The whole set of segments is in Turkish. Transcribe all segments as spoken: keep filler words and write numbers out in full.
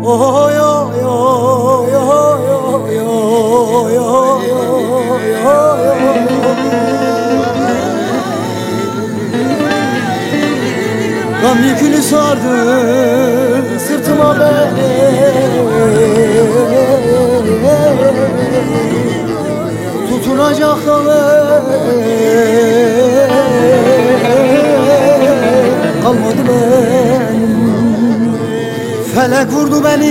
Oy oy oy oy oy oy oy oy. Gam yükünü sardı sırtıma beni, tutunacak dalı kalmadı benim. Felek vurdu beni,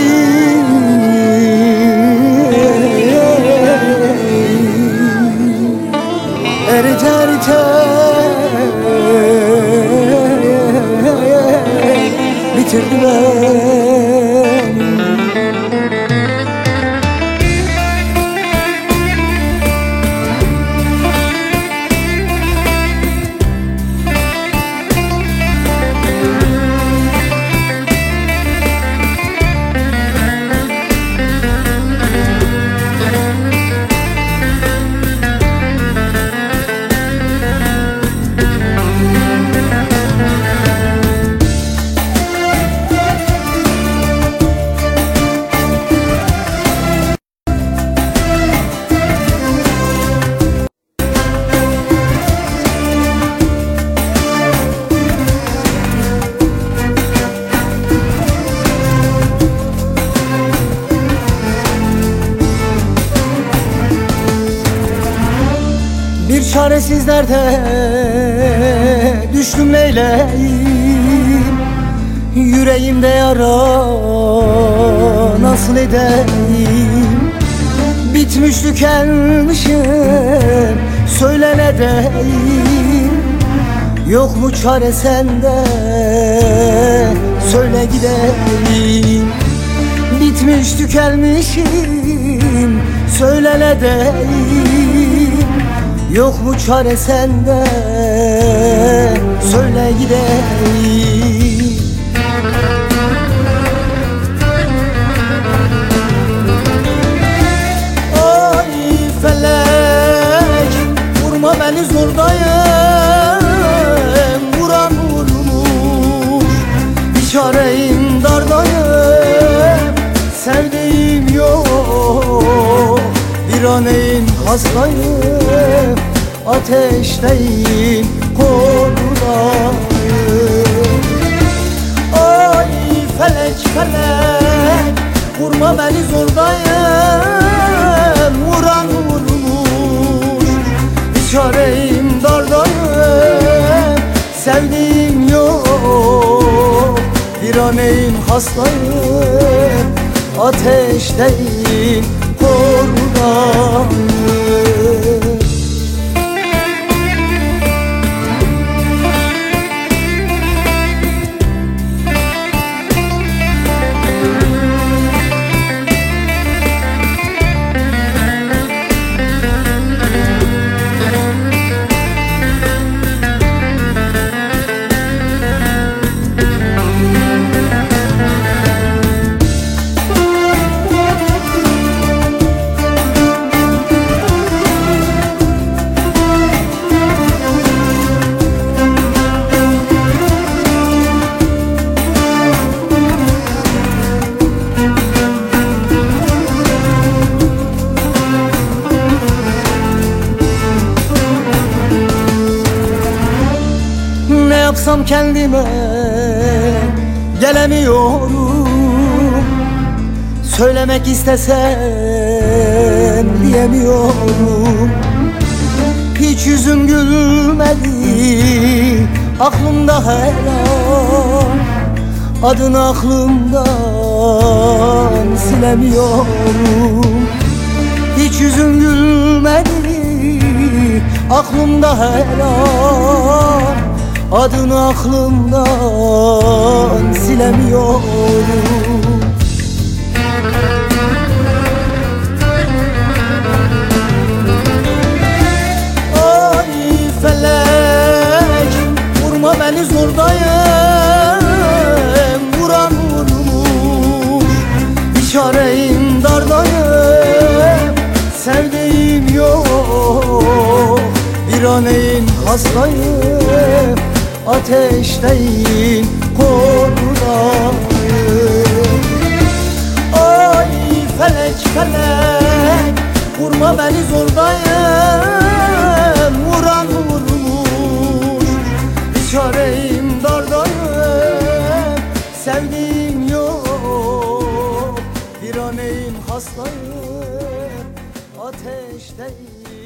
erite erite bitirdi beni. Bir çaresizlerde düştüm Leyla'yım, yüreğimde yara nasıl edeyim? Bitmiş tükenmişim, söyle ne deyim? Yok mu çare sende, söyle gideyim. Bitmiş tükenmişim, söyle ne deyim? Yok mu çare sende, söyle gideyim. Ay felek, vurma beni zordayım, vuran vurmuş, bir çareyim dardayım. Sevdiğim yok, bir aneyim hastayım, ateşteyim, korudayım. Ay felek felek, vurma beni zordayım, vuran vurmuş, bir çareyim dardayım. Sevdiğim yok, bir aneyim hastayım, ateşteyim, korudayım. Ne yapsam kendime gelemiyorum, söylemek istesem diyemiyorum. Hiç yüzüm gülmedi aklımda her an, adını aklımdan silemiyorum. Hiç yüzüm gülmedi aklımda her an, adını aklımdan silemiyorum. Ay felek, vurma beni zordayım, vuran vurmuş, bir çareyim dardayım. Sevdiğim yok, bir aneyim hastayım, ateşteyim, korudayım. beni zordayım, vuran vurmuş. Bir çareyim dardayım, sevdiğim yok. Bir aneyim hastayım, ateşteyim.